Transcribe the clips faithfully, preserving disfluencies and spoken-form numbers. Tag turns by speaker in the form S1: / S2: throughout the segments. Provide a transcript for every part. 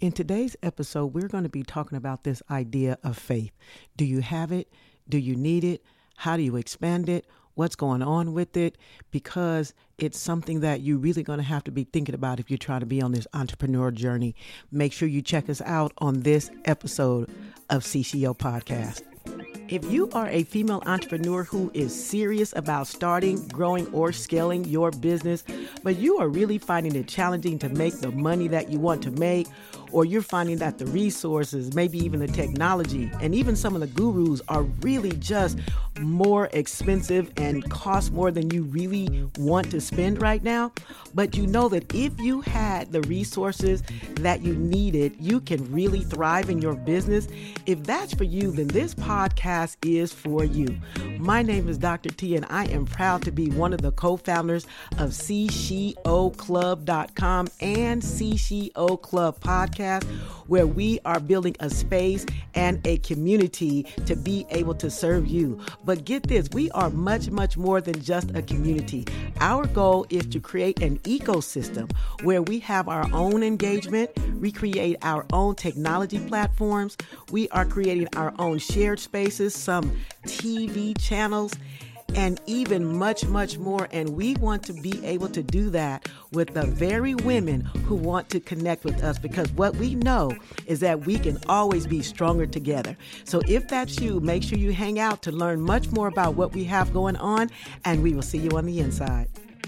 S1: In today's episode, we're going to be talking about this idea of faith. Do you have it? Do you need it? How do you expand it? What's going on with it? Because it's something that you're really going to have to be thinking about if you're trying to be on this entrepreneur journey. Make sure you check us out on this episode of C C O Podcast. If you are a female entrepreneur who is serious about starting, growing, or scaling your business, but you are really finding it challenging to make the money that you want to make, or you're finding that the resources, maybe even the technology, and even some of the gurus are really just more expensive and cost more than you really want to spend right now, but you know that if you had the resources that you needed, you can really thrive in your business. If that's for you, then this podcast is for you. My name is Doctor T, and I am proud to be one of the co-founders of C C O Club dot com and C C O Club Podcast, where we are building a space and a community to be able to serve you. But get this, we are much, much more than just a community. Our goal is to create an ecosystem where we have our own engagement, we create our own technology platforms, we are creating our own shared spaces, some T V channels, and even much, much more. And we want to be able to do that with the very women who want to connect with us, because what we know is that we can always be stronger together. So if that's you, make sure you hang out to learn much more about what we have going on, and we will see you on the inside.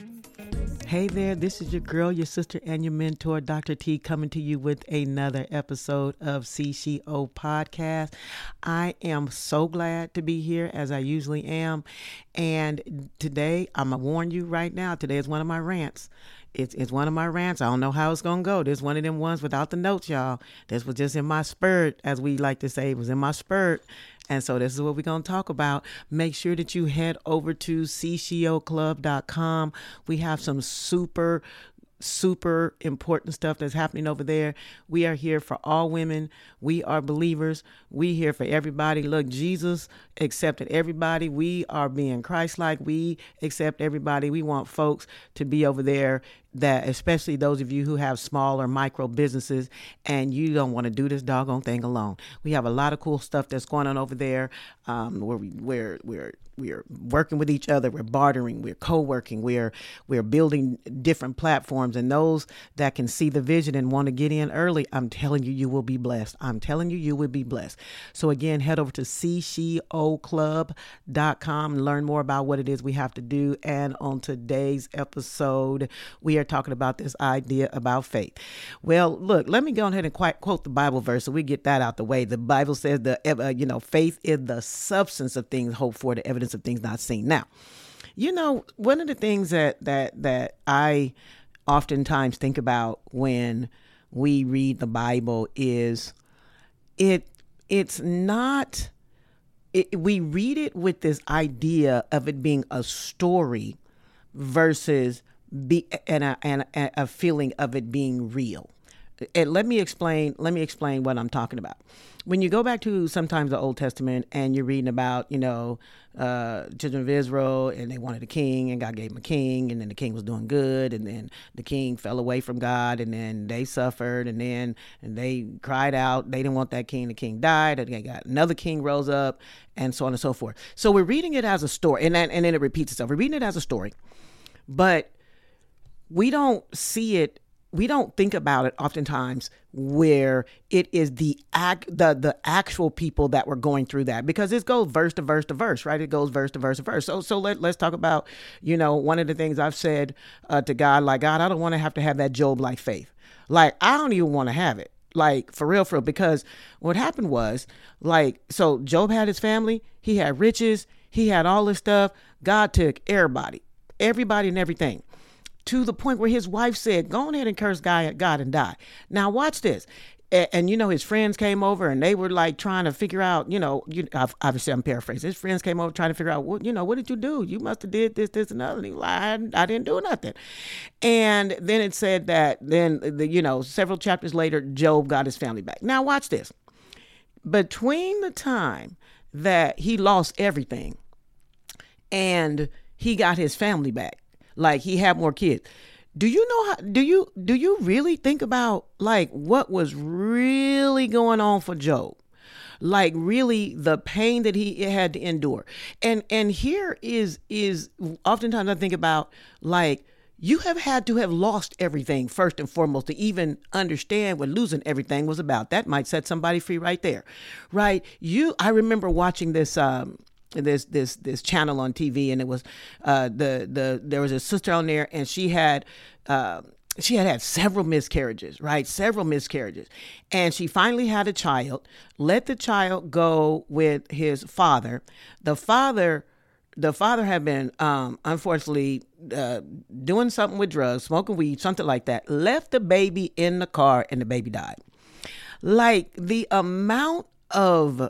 S1: Hey there, this is your girl, your sister, and your mentor, Doctor T, coming to you with another episode of C C O Podcast. I am so glad to be here, as I usually am. And today, I'm going to warn you right now, today is one of my rants. It's, it's one of my rants. I don't know how it's going to go. This is one of them ones without the notes, y'all. This was just in my spirit, as we like to say. It was in my spirit. And so this is what we're going to talk about. Make sure that you head over to C C O Club dot com. We have some super, super important stuff that's happening over there. We are here for all women. We are believers. We here for everybody. Look, Jesus accepted everybody. We are being Christ-like. We accept everybody. We want folks to be over there, that especially those of you who have small or micro businesses and you don't want to do this doggone thing alone. We have a lot of cool stuff that's going on over there, um, where we, we're, we're, we're working with each other. We're bartering. We're co-working. We're, we're building different platforms, and those that can see the vision and want to get in early, I'm telling you, you will be blessed. I'm telling you, you will be blessed. So again, head over to C C O Club dot com and learn more about what it is we have to do. And on today's episode, we are talking about this idea about faith. Well, look, let me go ahead and quite quote the Bible verse so we get that out the way. The Bible says the uh, you know, faith is the substance of things hoped for, the evidence of things not seen. Now, you know, one of the things that that that I oftentimes think about when we read the Bible is it it's not it, we read it with this idea of it being a story versus be and a, and a, a feeling of it being real. And let me explain. Let me explain what I'm talking about. When you go back to sometimes the Old Testament and you're reading about, you know, uh, children of Israel, and they wanted a king, and God gave them a king, and then the king was doing good, and then the king fell away from God, and then they suffered, and then and they cried out. They didn't want that king. The king died, and they got another king rose up, and so on and so forth. So we're reading it as a story, and then, and then it repeats itself. We're reading it as a story, but we don't see it. We don't think about it oftentimes where it is the act, the the actual people that were going through that, because it goes verse to verse to verse, right? It goes verse to verse to verse. So so let, let's talk about, you know, one of the things I've said uh, to God, like, God, I don't want to have to have that Job-like faith. Like, I don't even want to have it. Like, for real, for real, because what happened was, like, so Job had his family, he had riches, he had all this stuff. God took everybody, everybody and everything, to the point where his wife said, go ahead and curse God and die. Now watch this. And, and, you know, his friends came over and they were like trying to figure out, you know, you, obviously I'm paraphrasing. His friends came over trying to figure out, what, you know, what did you do? You must have did this, this, and other. And he was like, I, I didn't do nothing. And then it said that then, the, you know, several chapters later, Job got his family back. Now watch this. Between the time that he lost everything and he got his family back, like he had more kids, Do you know how, do you, do you really think about like what was really going on for Job? Like really the pain that he had to endure. And, and here is, is oftentimes I think about like, you have had to have lost everything first and foremost to even understand what losing everything was about. That might set somebody free right there, right? You, I remember watching this, um, this this this channel on T V, and it was uh, the the there was a sister on there, and she had uh, she had had several miscarriages, right? Several miscarriages, and she finally had a child. Let the child go with his father. The father. The father had been, um, unfortunately, uh, doing something with drugs, smoking weed, something like that. Left the baby in the car, and the baby died. Like the amount of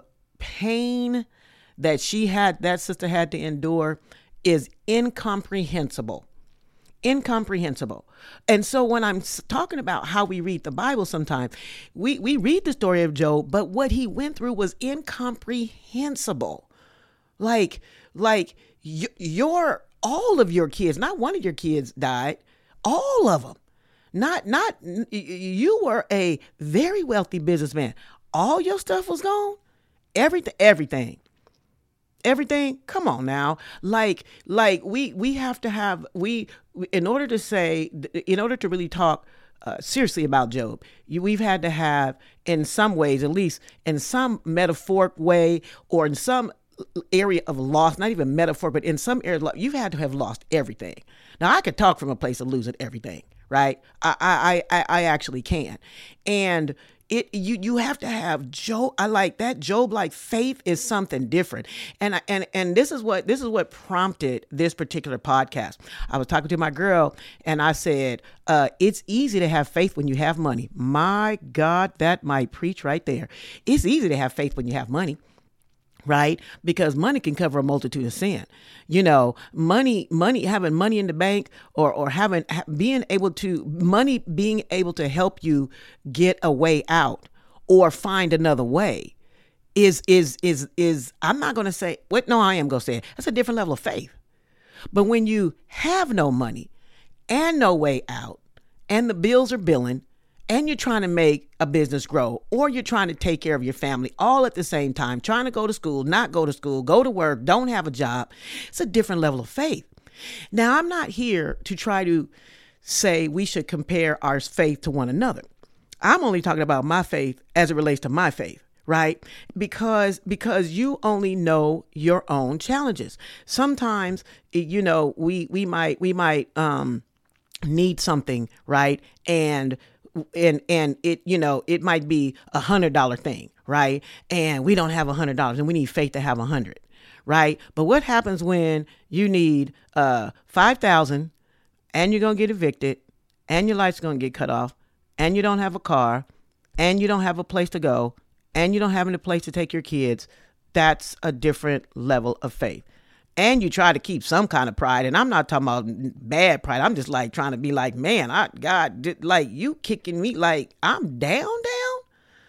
S1: pain that she had, that sister had to endure, is incomprehensible. Incomprehensible. And so when I'm talking about how we read the Bible sometimes, we, we read the story of Job, but what he went through was incomprehensible. Like, like y- your, all of your kids, not one of your kids died, all of them. Not, not, you were a very wealthy businessman. All your stuff was gone. Everything, everything. Everything. Come on now. Like, like we, we have to have, we, in order to say, in order to really talk uh, seriously about Job, you, we've had to have, in some ways, at least in some metaphoric way, or in some area of loss, not even metaphor, but in some area, you've had to have lost everything. Now I could talk from a place of losing everything, right? I, I, I, I actually can. And It you you have to have Job. I like that. Job like faith is something different, and I, and and this is what this is what prompted this particular podcast. I was talking to my girl, and I said, uh, "It's easy to have faith when you have money." My God, that might preach right there. It's easy to have faith when you have money. Right? Because money can cover a multitude of sin. You know, money, money, having money in the bank, or, or having, being able to, money being able to help you get a way out or find another way is, is, is, is, I'm not going to say, what? No, I am going to say it. That's a different level of faith. But when you have no money and no way out, and the bills are billing, and you're trying to make a business grow, or you're trying to take care of your family all at the same time, trying to go to school, not go to school, go to work, don't have a job, it's a different level of faith. Now, I'm not here to try to say we should compare our faith to one another. I'm only talking about my faith as it relates to my faith. Right? Because, because you only know your own challenges. Sometimes, you know, we, we might, we might, um, need something, right? And And and it, you know, it might be a hundred dollar thing, right? And we don't have a hundred dollars, and we need faith to have a hundred, right? But what happens when you need uh five thousand, and you're gonna get evicted, and your lights gonna get cut off, and you don't have a car, and you don't have a place to go, and you don't have any place to take your kids? That's a different level of faith. And you try to keep some kind of pride. And I'm not talking about bad pride. I'm just like trying to be like, man, I God, did, like you kicking me like I'm down, down.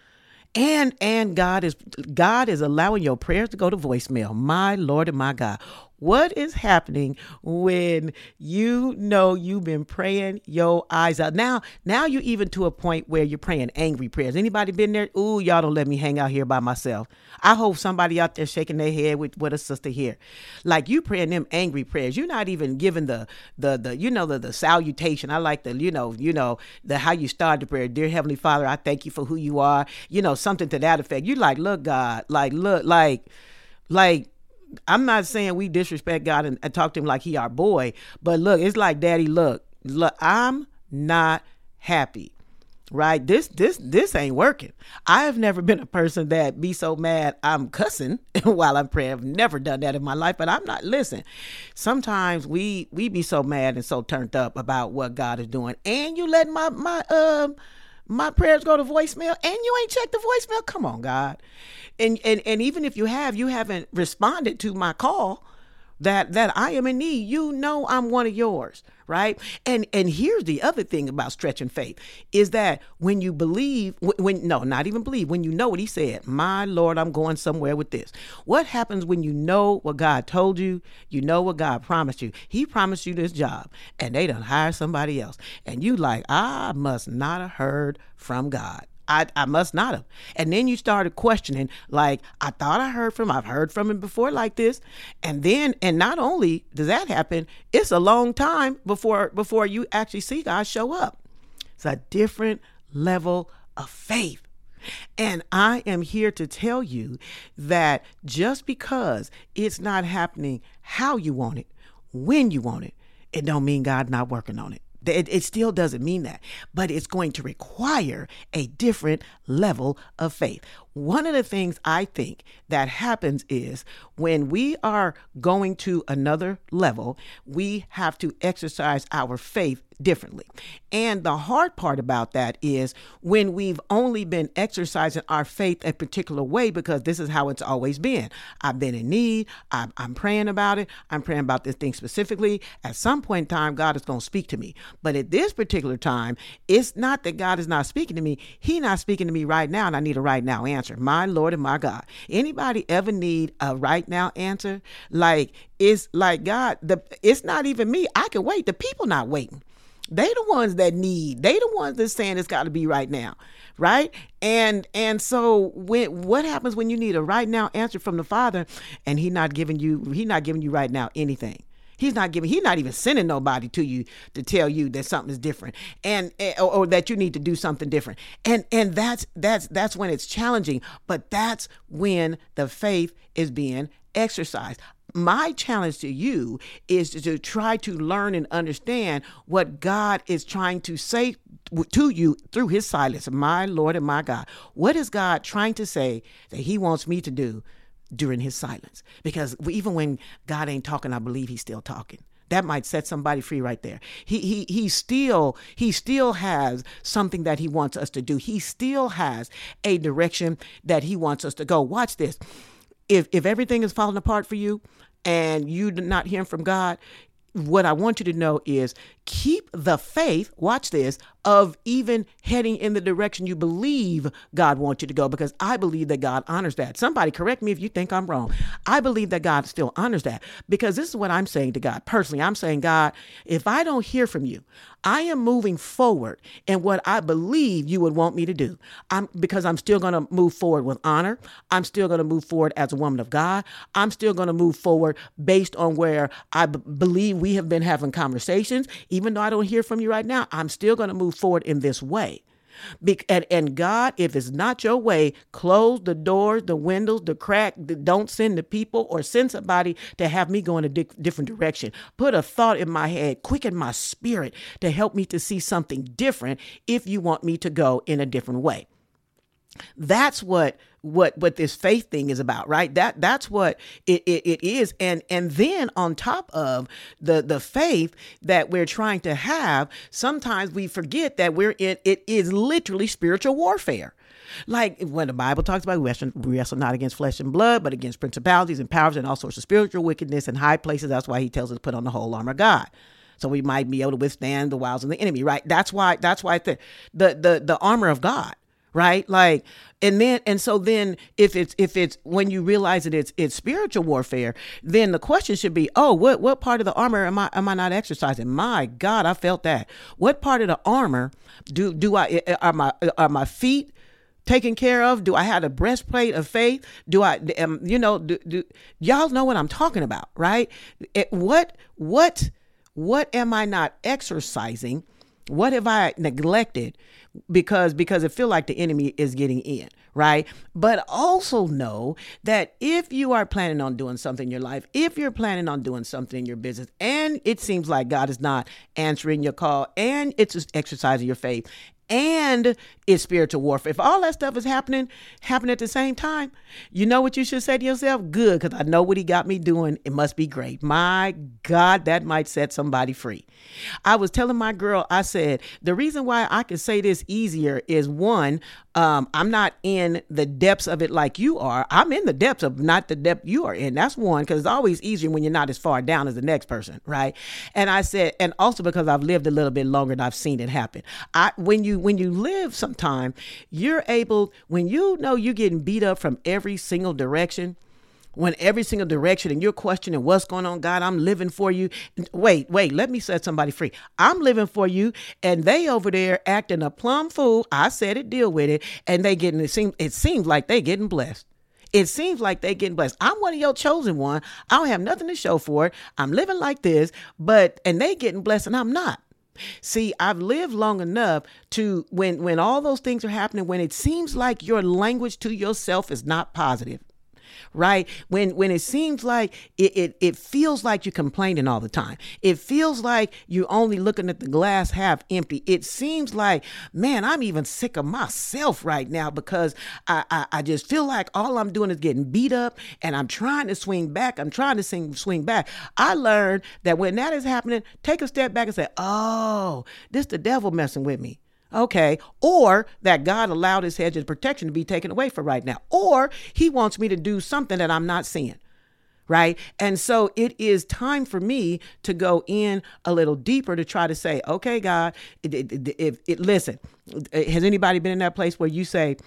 S1: And and God is God is allowing your prayers to go to voicemail. My Lord and my God. What is happening when you know you've been praying your eyes out? Now, now you're even to a point where you're praying angry prayers. Anybody been there? Ooh, y'all don't let me hang out here by myself. I hope somebody out there shaking their head with, with a sister here. Like you praying them angry prayers. You're not even giving the, the, the, you know, the, the salutation. I like the, you know, you know, the, how you start the prayer. Dear Heavenly Father, I thank you for who you are. You know, something to that effect. You like, look, God, like, look, like, like, I'm not saying we disrespect God and, and talk to him like he our boy, but look, it's like, Daddy, look, look, I'm not happy, right? This, this, this ain't working. I have never been a person that be so mad I'm cussing while I'm praying. I've never done that in my life, but I'm not, listen, sometimes we, we be so mad and so turned up about what God is doing, and you let my, my, um, my prayers go to voicemail, and you ain't checked the voicemail. Come on, God. And, and, and even if you have, you haven't responded to my call, that that I am in need. You know I'm one of yours, right? And and here's the other thing about stretching faith is that when you believe, when no, not even believe, when you know what he said, my Lord, I'm going somewhere with this. What happens when you know what God told you? You know what God promised you. He promised you this job, and they done hire somebody else, and you like, I must not have heard from God. I, I must not have. And then you started questioning, like, I thought I heard from him. I've heard from him before like this. And then, and not only does that happen, it's a long time before before you actually see God show up. It's a different level of faith. And I am here to tell you that just because it's not happening how you want it, when you want it, it don't mean God's not working on it. It, it still doesn't mean that, but it's going to require a different level of faith. One of the things I think that happens is when we are going to another level, we have to exercise our faith differently. And the hard part about that is when we've only been exercising our faith a particular way, because this is how it's always been. I've been in need. I'm, I'm praying about it. I'm praying about this thing specifically. At some point in time, God is going to speak to me. But at this particular time, it's not that God is not speaking to me. He's not speaking to me right now, and I need a right now answer. My Lord and my God. Anybody ever need a right now answer? Like, it's like God, the it's not even me. I can wait. The people not waiting. They the ones that need. They the ones that saying it's got to be right now, right? And and so when what happens when you need a right now answer from the Father, and He not giving you He not giving you right now anything. He's not giving, he's not even sending nobody to you to tell you that something is different and, or, or that you need to do something different. And, and that's, that's, that's when it's challenging, but that's when the faith is being exercised. My challenge to you is to, to try to learn and understand what God is trying to say to you through his silence. My Lord and my God, what is God trying to say that he wants me to do during his silence? Because even when God ain't talking, I believe he's still talking. That might set somebody free right there. He he he still he still has something that he wants us to do. He still has a direction that he wants us to go. Watch this. If if everything is falling apart for you and you're not hearing from God, what I want you to know is keep the faith, watch this, of even heading in the direction you believe God wants you to go, because I believe that God honors that. Somebody correct me if you think I'm wrong. I believe that God still honors that, because this is what I'm saying to God. Personally, I'm saying, God, if I don't hear from you, I am moving forward in what I believe you would want me to do. I'm because I'm still going to move forward with honor. I'm still going to move forward as a woman of God. I'm still going to move forward based on where I b- believe we have been having conversations. Even though I don't hear from you right now, I'm still going to move forward in this way. Be- and, and God, if it's not your way, close the doors, the windows, the crack. The, don't send the people or send somebody to have me go in a di- different direction. Put a thought in my head, quicken my spirit to help me to see something different if you want me to go in a different way. That's what what what this faith thing is about, right? That that's what it, it, it is. And and then on top of the the faith that we're trying to have, sometimes we forget that we're in it is literally spiritual warfare. Like when the Bible talks about we wrestle, we wrestle not against flesh and blood, but against principalities and powers and all sorts of spiritual wickedness in high places. That's why he tells us to put on the whole armor of God, so we might be able to withstand the wiles of the enemy, right? That's why that's why the the the, the armor of God. Right. Like, and then and so then if it's if it's when you realize that it's it's spiritual warfare, then the question should be, oh, what what part of the armor am I am I not exercising? My God, I felt that. What part of the armor do do I are my are my feet taken care of? Do I have a breastplate of faith? Do I am you know do, do y'all know what I'm talking about? Right. It, what what what am I not exercising? What have I neglected? Because because it feel like the enemy is getting in, right? But also know that if you are planning on doing something in your life, if you're planning on doing something in your business, and it seems like God is not answering your call, and it's just exercising your faith, and It's spiritual warfare. If all that stuff is happening, happening at the same time, you know what you should say to yourself? Good, because I know what he got me doing. It must be great. My God, that might set somebody free. I was telling my girl, I said, the reason why I can say this easier is one, um, I'm not in the depths of it like you are. I'm in the depths of not the depth you are in. That's one, because it's always easier when you're not as far down as the next person, right? And I said, and also because I've lived a little bit longer and I've seen it happen. I when you when you live some time, you're able, when you know you're getting beat up from every single direction, when every single direction and you're questioning what's going on, God, I'm living for you. Wait, wait, let me set somebody free. I'm living for you. And they over there acting a plumb fool. I said it, deal with it. And they getting, it seems, it seems like they getting blessed. It seems like they getting blessed. I'm one of your chosen one. I don't have nothing to show for it. I'm living like this, but, and they getting blessed and I'm not. See, I've lived long enough to when when all those things are happening, when it seems like your language to yourself is not positive, right? When when it seems like it, it, it feels like you're complaining all the time. It feels like you're only looking at the glass half empty. It seems like, man, I'm even sick of myself right now because I, I, I just feel like all I'm doing is getting beat up and I'm trying to swing back. I'm trying to sing, swing back. I learned that when that is happening, take a step back and say, oh, this the devil messing with me. Okay. Or that God allowed his hedge of protection to be taken away for right now. Or he wants me to do something that I'm not seeing. Right. And so it is time for me to go in a little deeper to try to say, okay, God, it, it, it, it, it, listen, has anybody been in that place where you say,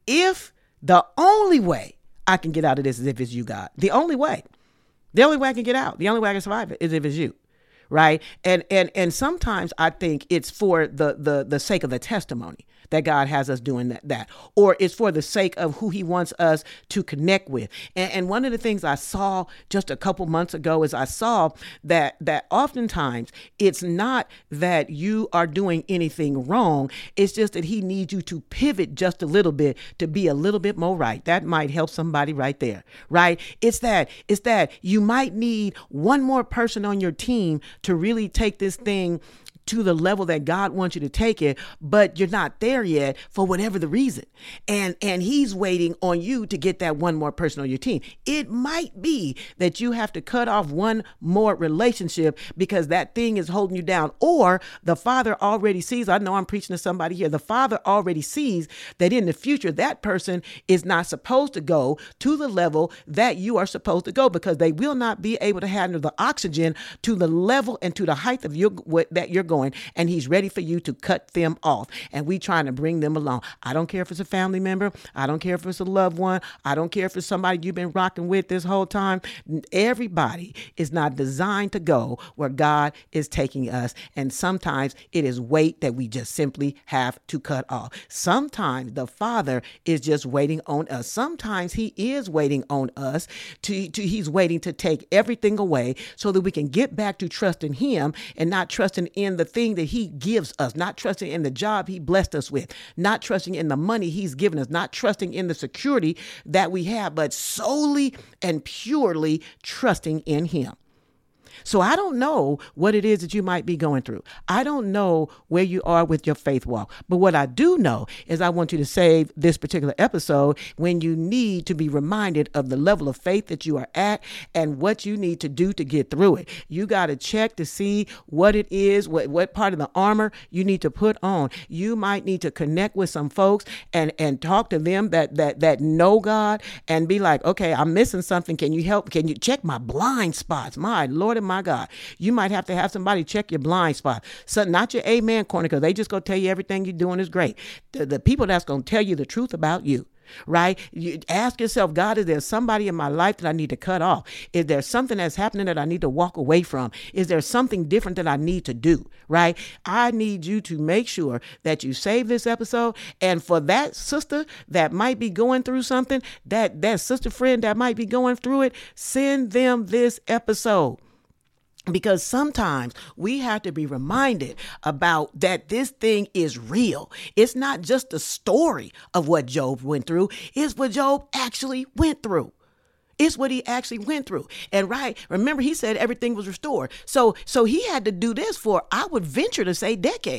S1: if the only way I can get out of this is if it's you, God, the only way, the only way I can get out, the only way I can survive it is if it's you. Right. And and and sometimes I think it's for the the the sake of the testimony that God has us doing that, that, or it's for the sake of who he wants us to connect with. And, and one of the things I saw just a couple months ago is I saw that that oftentimes it's not that you are doing anything wrong. It's just that he needs you to pivot just a little bit to be a little bit more right. That might help somebody right there. Right. It's that it's that you might need one more person on your team to really take this thing to the level that God wants you to take it, but you're not there yet for whatever the reason. And and he's waiting on you to get that one more person on your team. It might be that you have to cut off one more relationship because that thing is holding you down. Or the Father already sees, I know I'm preaching to somebody here, the Father already sees that in the future, that person is not supposed to go to the level that you are supposed to go because they will not be able to handle the oxygen to the level and to the height of your what, that you're going. And he's ready for you to cut them off. And we trying to bring them along. I don't care if it's a family member. I don't care if it's a loved one. I don't care if it's somebody you've been rocking with this whole time. Everybody is not designed to go where God is taking us. And sometimes it is weight that we just simply have to cut off. Sometimes the Father is just waiting on us. Sometimes he is waiting on us to, to he's waiting to take everything away so that we can get back to trusting him and not trusting in the thing that he gives us, not trusting in the job he blessed us with, not trusting in the money he's given us, not trusting in the security that we have, but solely and purely trusting in him. So I don't know what it is that you might be going through. I don't know where you are with your faith walk. But what I do know is I want you to save this particular episode when you need to be reminded of the level of faith that you are at and what you need to do to get through it. You got to check to see what it is, what, what part of the armor you need to put on. You might need to connect with some folks and, and talk to them that, that, that know God and be like, okay, I'm missing something. Can you help? Can you check my blind spots? My Lord and my God, you might have to have somebody check your blind spot. So not your amen corner, because they just go tell you everything you're doing is great. The, the people that's going to tell you the truth about you. Right? You ask yourself, God, is there somebody in my life that I need to cut off? Is there something that's happening that I need to walk away from? Is there something different that I need to do? Right? I need you to make sure that you save this episode. And for that sister that might be going through something, that, that sister friend that might be going through it, send them this episode. Because sometimes we have to be reminded about that this thing is real. It's not just the story of what Job went through. It's what Job actually went through. It's what he actually went through. And right, remember, he said everything was restored. So, so he had to do this for, I would venture to say, decades.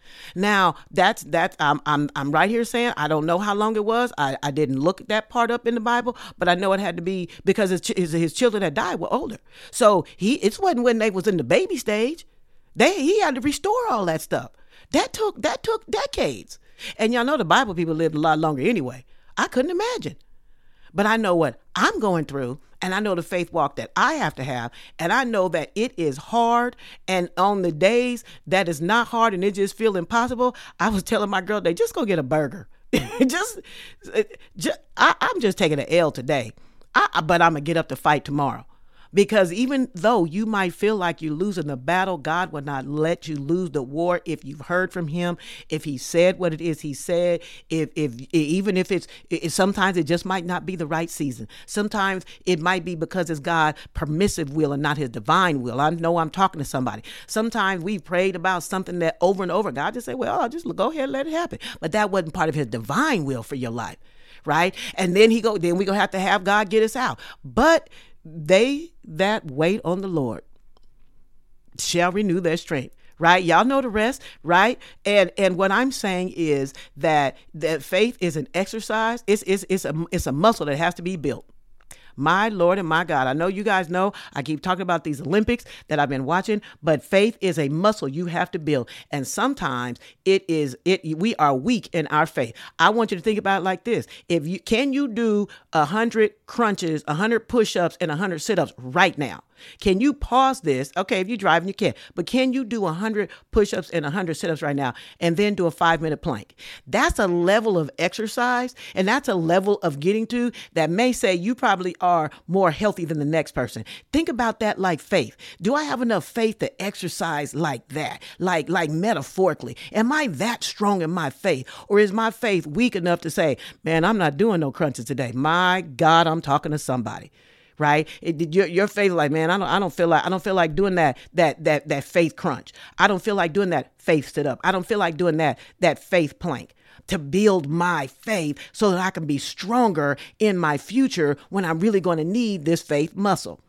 S1: Now that's that's I'm I'm I'm right here saying I don't know how long it was. I, I didn't look that part up in the Bible, but I know it had to be because his his, his children that died were older. So he it wasn't when they was in the baby stage. They he had to restore all that stuff. That took that took decades. And y'all know the Bible people lived a lot longer anyway. I couldn't imagine. But I know what I'm going through, and I know the faith walk that I have to have, and I know that it is hard. And on the days that is not hard and it just feel impossible, I was telling my girl, they just go get a burger. just, just I, I'm just taking an L today, I, but I'm gonna get up to fight tomorrow. Because even though you might feel like you're losing the battle, God will not let you lose the war if you've heard from him, if he said what it is he said, if if even if it's, it, sometimes it just might not be the right season. Sometimes it might be because it's God's permissive will and not his divine will. I know I'm talking to somebody. Sometimes we prayed about something that over and over, God just said, well, I'll just go ahead and let it happen. But that wasn't part of his divine will for your life, right? And then he go, then we're going to have to have God get us out. But they that wait on the Lord shall renew their strength, right? Y'all know the rest, right? And and what I'm saying is that that faith is an exercise. It's it's it's a it's a muscle that has to be built. My Lord and my God. I know you guys know I keep talking about these Olympics that I've been watching, but faith is a muscle you have to build. And sometimes it is, it, we are weak in our faith. I want you to think about it like this. If you, can you do a hundred crunches, a hundred push-ups and a hundred sit-ups right now? Can you pause this? Okay, if you're driving, you can. But can you do one hundred push-ups and one hundred sit-ups right now and then do a five-minute plank? That's a level of exercise, and that's a level of getting to that may say you probably are more healthy than the next person. Think about that like faith. Do I have enough faith to exercise like that? Like, like metaphorically? Am I that strong in my faith? Or is my faith weak enough to say, man, I'm not doing no crunches today. My God, I'm talking to somebody. Right? It, your, your faith, like, man, I don't, I don't feel like, I don't feel like doing that, that, that, that faith crunch. I don't feel like doing that faith sit up. I don't feel like doing that, that faith plank to build my faith so that I can be stronger in my future when I'm really going to need this faith muscle.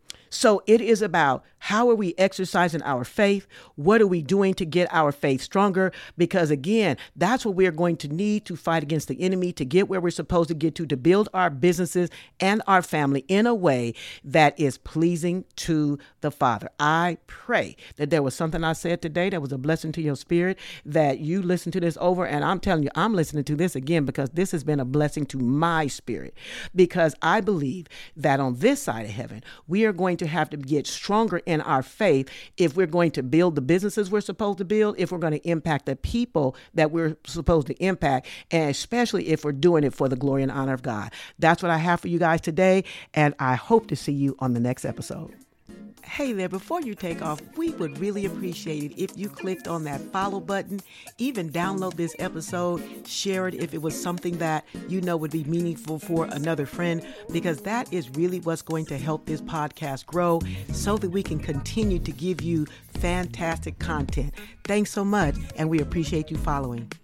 S1: So it is about how are we exercising our faith? What are we doing to get our faith stronger? Because again, that's what we're going to need to fight against the enemy, to get where we're supposed to get to, to build our businesses and our family in a way that is pleasing to the Father. I pray that there was something I said today that was a blessing to your spirit, that you listen to this over. And I'm telling you, I'm listening to this again because this has been a blessing to my spirit, because I believe that on this side of heaven, we are going to have to get stronger in our faith if we're going to build the businesses we're supposed to build, if we're going to impact the people that we're supposed to impact, and especially if we're doing it for the glory and honor of God. That's what I have for you guys today, and I hope to see you on the next episode. Hey there, before you take off, we would really appreciate it if you clicked on that follow button, even download this episode, share it if it was something that you know would be meaningful for another friend, because that is really what's going to help this podcast grow so that we can continue to give you fantastic content. Thanks so much, and we appreciate you following.